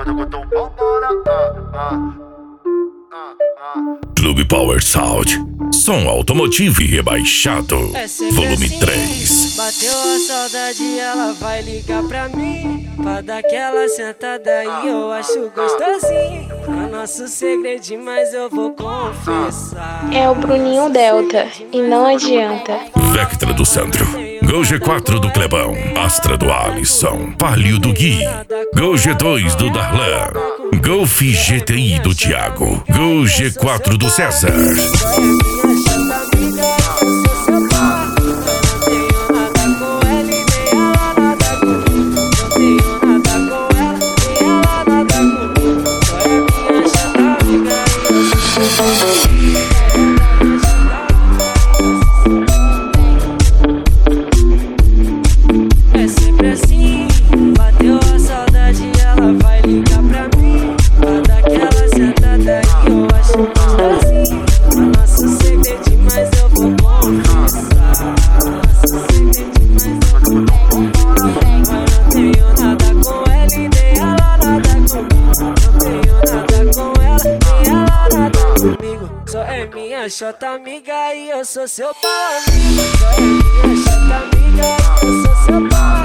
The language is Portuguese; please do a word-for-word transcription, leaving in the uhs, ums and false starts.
Clube Power Sound, som automotivo e rebaixado, volume três. Bateu a saudade, ela vai ligar pra mim, pra dar aquela sentada e eu acho gostosinho. É nosso segredinho, mas eu vou confessar. É o Bruninho Delta, e não adianta. Vectra do Sandro, Gol G quatro do Clebão, Astra do Alisson, Palio do Gui, Gol G dois do Darlan, Golf G T I do Thiago, Gol G quatro do César. É sempre assim, bateu a saudade, ela vai ligar pra mim, pra dar aquela sentada e eu acho gostosinho. É nosso segredinho, mas eu vou confessar. Nosso segredinho, mas eu vou confessar. Mas não tenho nada com ela e nem ela nada comigo. Não tenho nada com ela, nem ela nada comigo. Só é minha chota amiga e eu sou seu pau amigo. Só é minha chota amiga e eu sou seu pau.